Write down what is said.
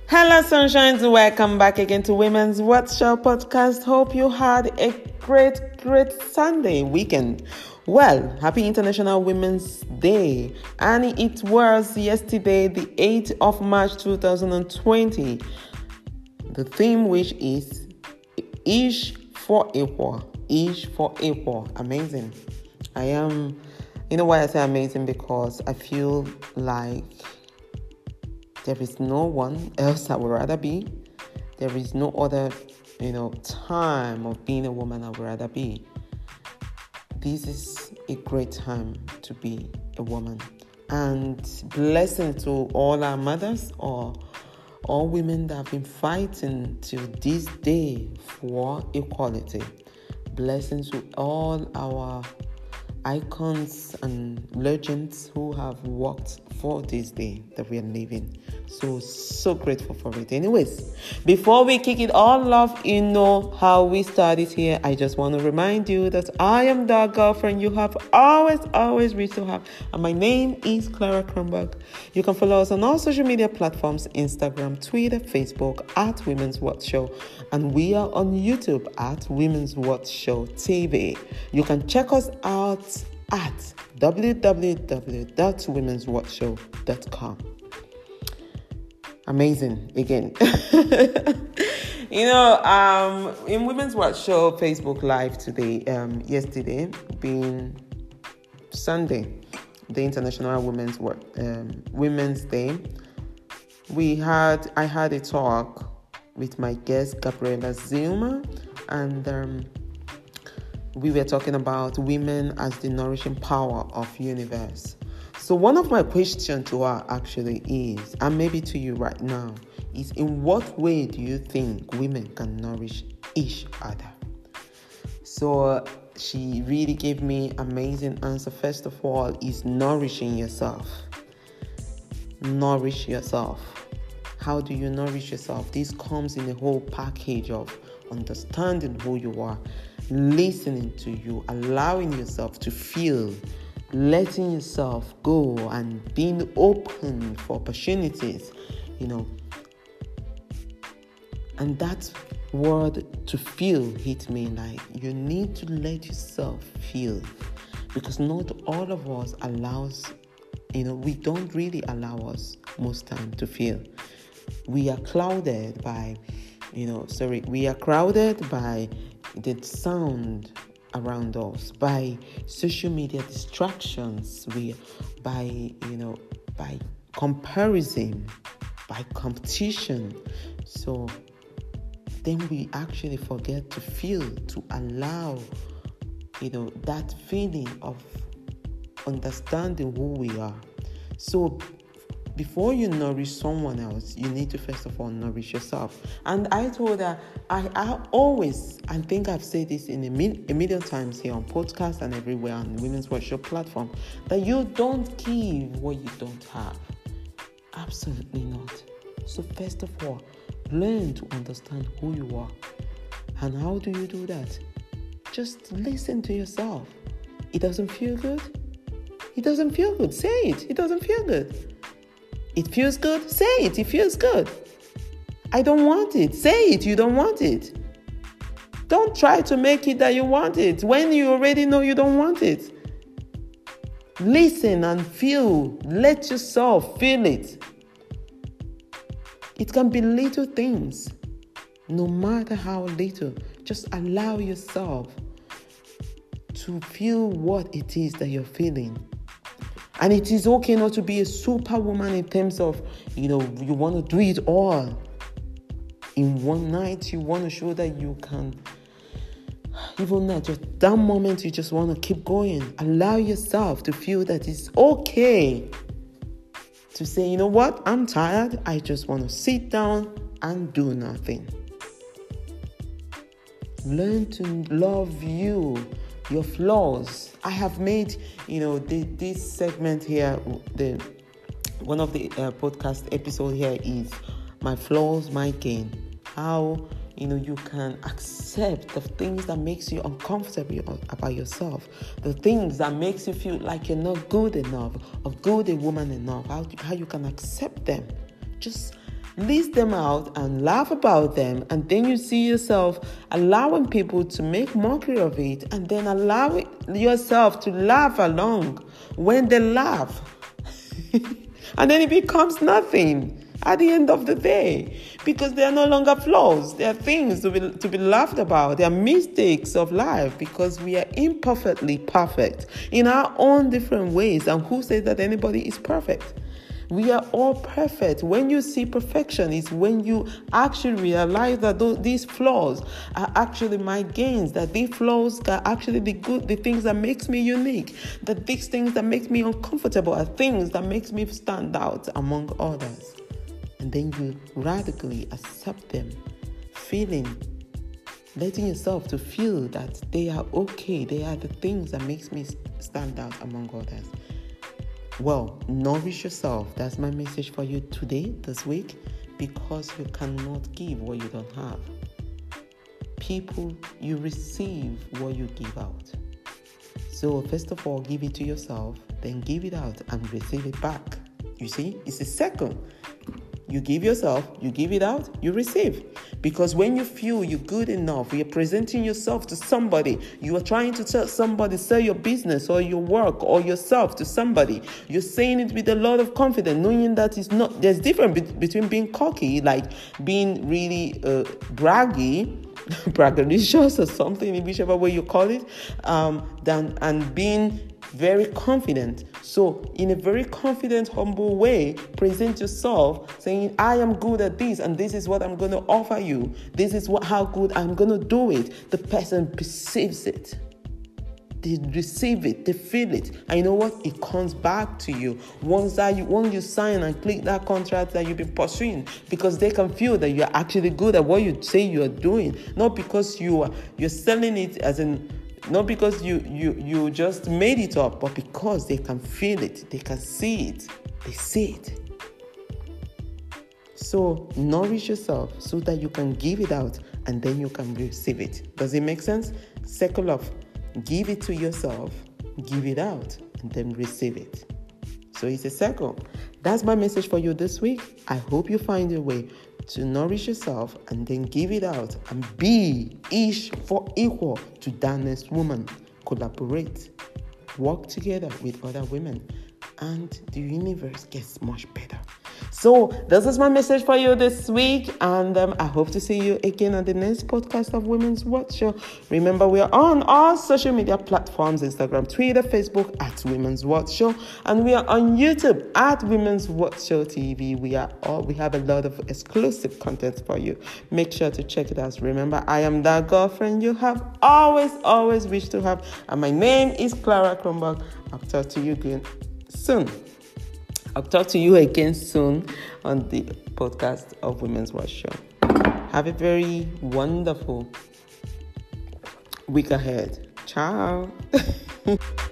Hello, sunshines. Welcome back again to Women's What Show podcast. Hope you had a great Sunday weekend. Well, happy International Women's Day. And it was yesterday, the 8th of March 2020. The theme which is Each for Equal. Each for Equal. Amazing. You know why I say amazing? Because I feel like there is no one else I would rather be. There is no other, time of being a woman I would rather be. This is a great time to be a woman. And blessing to all our mothers or all women that have been fighting till this day for equality. Blessings to all our icons and legends who have worked for this day that we are living. So grateful for it. Anyways, before we kick it all off, you know how we started here. I just want to remind you that I am the girlfriend you have always wished to have. And my name is Clara Kronberg. You can follow us on all social media platforms, Instagram, Twitter, Facebook, at Women's What Show. And we are on YouTube at Women's What Show TV. You can check us out at www.womenswhatshow.com. Amazing again. In Women's What Show Facebook Live today, yesterday being Sunday, the International Women's Day, I had a talk with my guest Gabriela Zilma, and we were talking about women as the nourishing power of universe. So one of my questions to her actually is, and maybe to you right now, is in what way do you think women can nourish each other? So she really gave me amazing answer. First of all, is nourishing yourself. Nourish yourself. How do you nourish yourself? This comes in a whole package of understanding who you are, listening to you, allowing yourself to feel, letting yourself go, and being open for opportunities, And that word to feel hit me, like you need to let yourself feel, because not all of us we don't really allow us most time to feel. We are crowded by the sound around us, by social media distractions, by comparison, by competition. So then we actually forget to feel, to allow, that feeling of understanding who we are. So before you nourish someone else, you need to first of all nourish yourself. And I told her, I think I've said this in a million times here on podcasts and everywhere on the Women's Workshop platform, that you don't give what you don't have. Absolutely not. So first of all, learn to understand who you are. And how do you do that? Just listen to yourself. It doesn't feel good? It doesn't feel good. Say it. It doesn't feel good. It feels good? Say it. It feels good. I don't want it. Say it. You don't want it. Don't try to make it that you want it when you already know you don't want it. Listen and feel. Let yourself feel it. It can be little things. No matter how little, just allow yourself to feel what it is that you're feeling. And it is okay not to be a superwoman in terms of, you want to do it all in one night. You want to show that you can, even at just that moment, you just want to keep going. Allow yourself to feel that it's okay to say, you know what, I'm tired. I just want to sit down and do nothing. Learn to love you, your flaws. I have made, this segment here, one of the podcast episode here is my flaws, my gain. How, you can accept the things that makes you uncomfortable about yourself, the things that makes you feel like you're not good enough or good a woman enough, how you can accept them. Just list them out and laugh about them, and then you see yourself allowing people to make mockery of it, and then allow yourself to laugh along when they laugh. And then it becomes nothing at the end of the day, because they are no longer flaws. They are things to be laughed about. They are mistakes of life, because we are imperfectly perfect in our own different ways. And who says that anybody is perfect? We are all perfect. When you see perfection, is when you actually realize that these flaws are actually my gains, that these flaws are actually the things that makes me unique, that these things that makes me uncomfortable are things that makes me stand out among others. And then you radically accept them, letting yourself to feel that they are okay. They are the things that makes me stand out among others. Well, nourish yourself. That's my message for you today, this week, because you cannot give what you don't have. People, you receive what you give out. So first of all, give it to yourself, then give it out and receive it back. You see, it's a circle. You give yourself, you give it out, you receive. Because when you feel you're good enough, you're presenting yourself to somebody, you are trying to tell somebody, sell your business or your work or yourself to somebody, you're saying it with a lot of confidence, knowing that it's not, there's difference between being cocky, like being really braggadocious or something, whichever way you call it, and being very confident. So in a very confident, humble way, present yourself saying, I am good at this, and this is what I'm going to offer you. This is how good I'm going to do it. The person perceives it. They receive it. They feel it. And you know what? It comes back to you. Once you sign and click that contract that you've been pursuing, because they can feel that you're actually good at what you say you're doing. Not because you're selling it as in, not because you just made it up, but because they can feel it, they can see it, they see it. So nourish yourself so that you can give it out and then you can receive it. Does it make sense? Circle of give it to yourself, give it out, and then receive it. So it's a circle. That's my message for you this week. I hope you find a way to nourish yourself and then give it out and be each for equal to that next woman. Collaborate, work together with other women, and the universe gets much better. So this is my message for you this week, and I hope to see you again on the next podcast of Women's What Show. Remember, we are on all social media platforms, Instagram, Twitter, Facebook at Women's What Show, and we are on YouTube at Women's What Show TV. We have a lot of exclusive content for you. Make sure to check it out. Remember, I am that girlfriend you have always wished to have, and my name is Clara Kronberg. I'll talk to you again soon. I'll talk to you again soon on the podcast of Women's What Show. Have a very wonderful week ahead. Ciao.